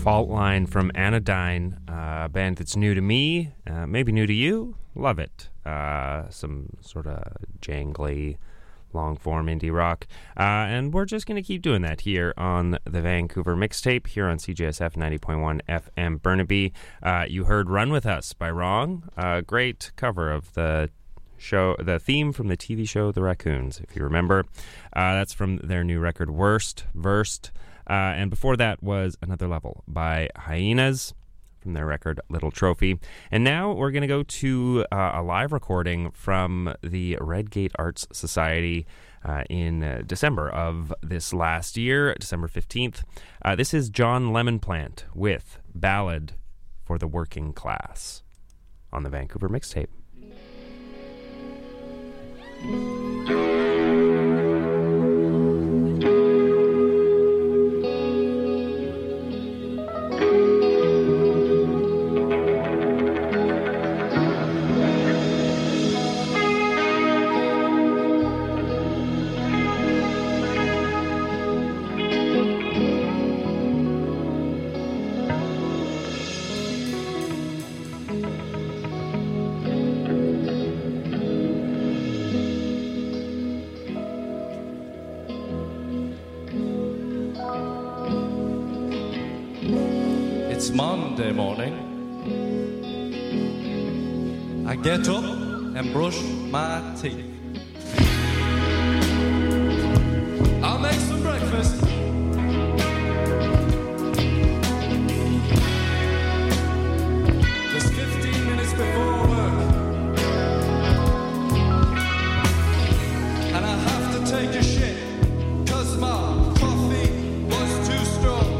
Fault Line from Anodyne, a band that's new to me, maybe new to you. Love it. Some sort of jangly, long-form indie rock. And we're just going to keep doing that here on the Vancouver Mixtape, here on CJSF 90.1 FM Burnaby. You heard Run With Us by Wrong, a great cover of the theme from the TV show The Raccoons, if you remember. That's from their new record, Versed. And before that was Another Level by Hyenas from their record Little Trophy. And now we're going to go to a live recording from the Redgate Arts Society in December of this last year, December 15th. This is John Lemonplant with Ballad for the Working Class on the Vancouver Mixtape. It's Monday morning. I get up and brush my teeth. I'll make some breakfast. Just 15 minutes before work. And I have to take a shit, 'cause my coffee was too strong.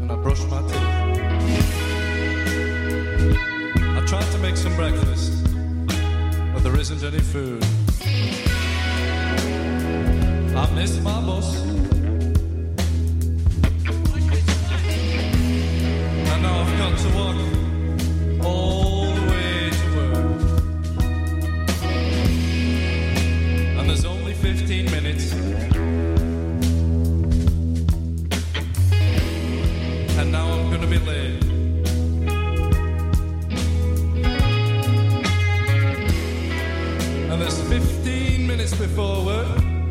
and I brush my teeth. I tried to make some breakfast, but there isn't any food. I missed my bus, and now I've got to walk all the way to work. And there's only 15 minutes. And now I'm gonna be late. And there's 15 minutes before work.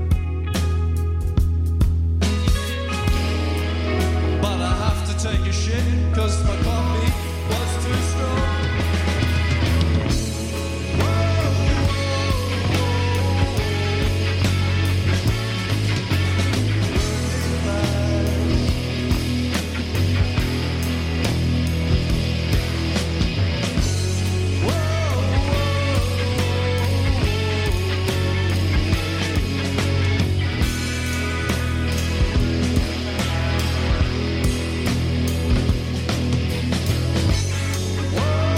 But I have to take a shit, cause my coffee was too strong. Whoa.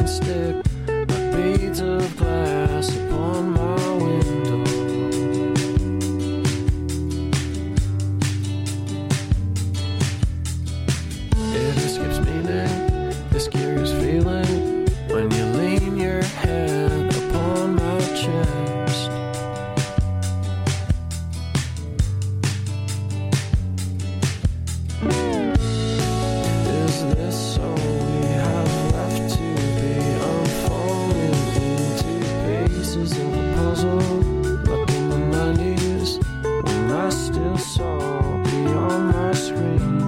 can stick like beads of glass upon my window. It escapes meaning, this curious feeling when you lean your head upon my chest. Is this all we have left to be unfolded into pieces of a puzzle? Like in the 90s, when I still saw beyond my screen.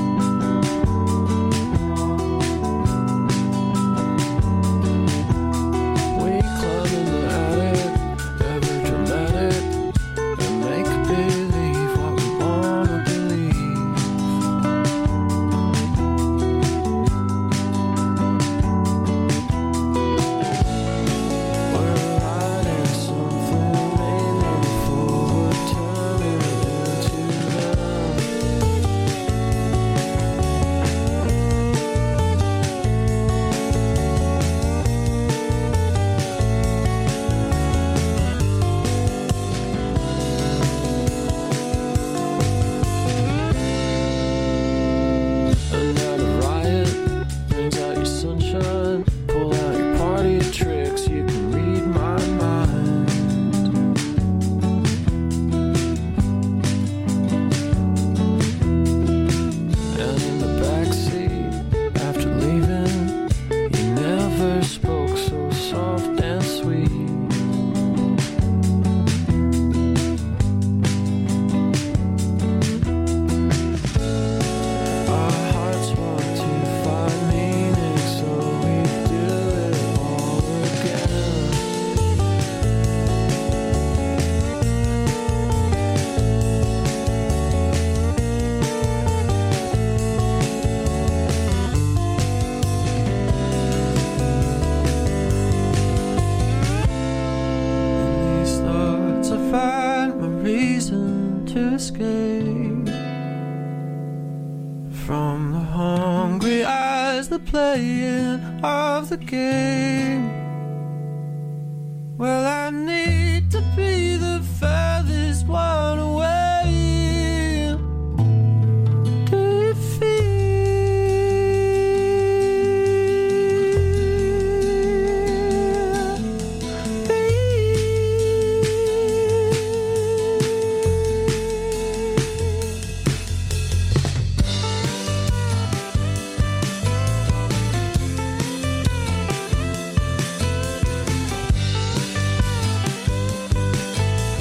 We club in the attic, ever dramatic, and make believe what we wanna believe. We're writing something meaningful, we're turning it into them. Another riot brings out your sunshine. Pull out your party tricks, you can read my mind. And in the backseat, after leaving, you never spoke so soft and sweet. Our hearts want to find meaning, so we do it all again. In these thoughts I find my reason to escape from the hungry eyes, the playing of the game. Well, I need to be the furthest one away. Do you feel?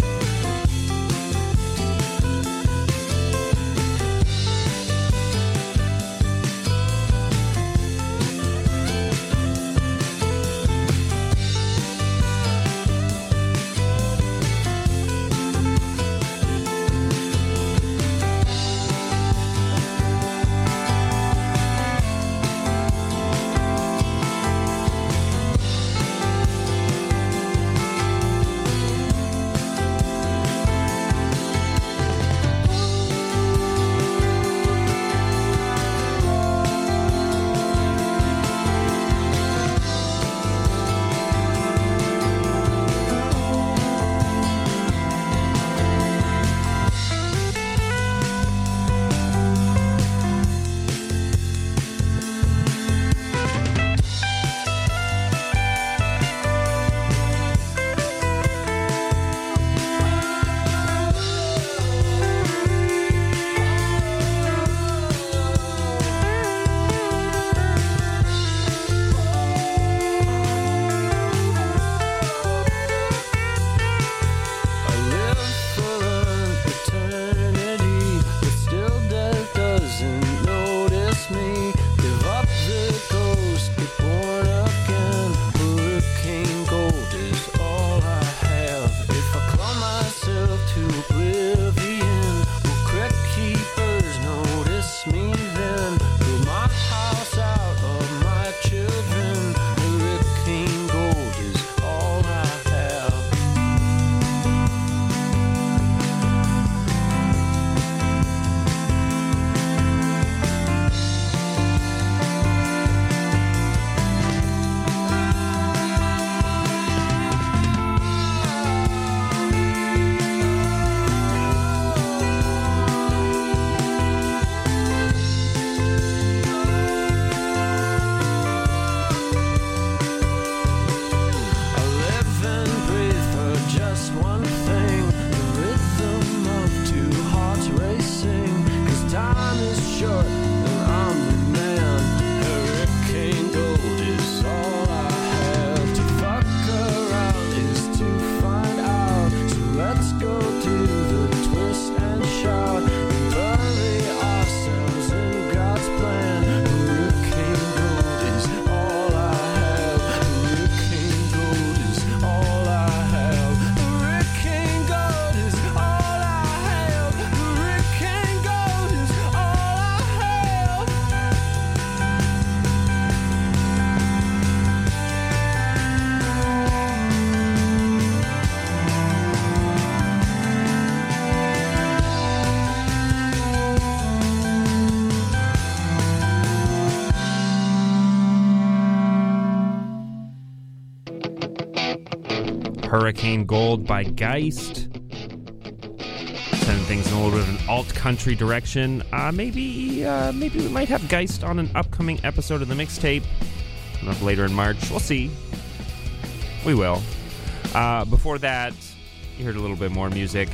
Hurricane Gold by Geist. Sending things in a little bit of an alt-country direction. Maybe we might have Geist on an upcoming episode of the mixtape. Coming up later in March. We'll see. We will. Before that, you heard a little bit more music.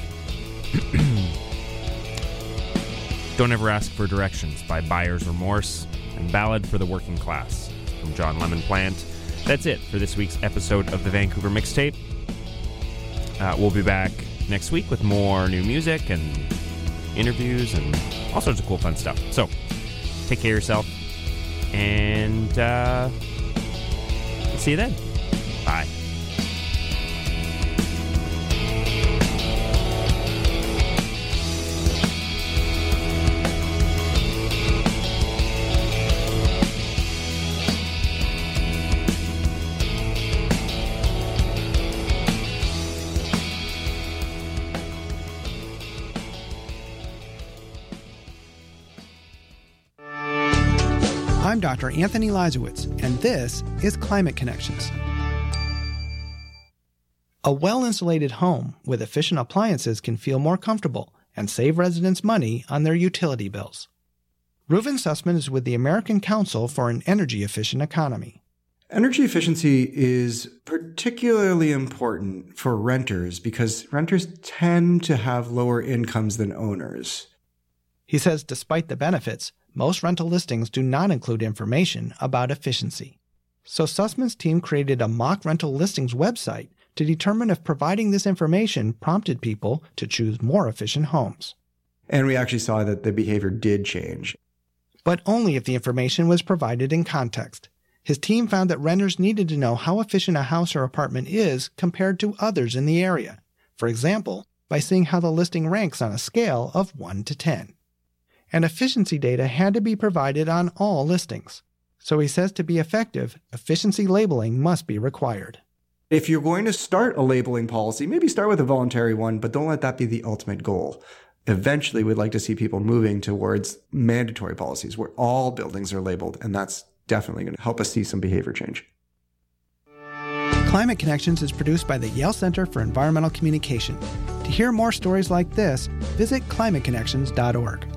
Don't Ever Ask for Directions by Buyer's Remorse, and Ballad for the Working Class from John Lemon Plant. That's it for this week's episode of the Vancouver Mixtape. We'll be back next week with more new music and interviews and all sorts of cool fun stuff. So, take care of yourself, and see you then. Bye. I'm Dr. Anthony Lizowitz, and this is Climate Connections. A well-insulated home with efficient appliances can feel more comfortable and save residents money on their utility bills. Reuven Sussman is with the American Council for an Energy-Efficient Economy. Energy efficiency is particularly important for renters because renters tend to have lower incomes than owners. He says despite the benefits, most rental listings do not include information about efficiency. So Sussman's team created a mock rental listings website to determine if providing this information prompted people to choose more efficient homes. And we actually saw that the behavior did change. But only if the information was provided in context. His team found that renters needed to know how efficient a house or apartment is compared to others in the area. For example, by seeing how the listing ranks on a scale of 1 to 10. And efficiency data had to be provided on all listings. So he says to be effective, efficiency labeling must be required. If you're going to start a labeling policy, maybe start with a voluntary one, but don't let that be the ultimate goal. Eventually, we'd like to see people moving towards mandatory policies where all buildings are labeled, and that's definitely going to help us see some behavior change. Climate Connections is produced by the Yale Center for Environmental Communication. To hear more stories like this, visit climateconnections.org.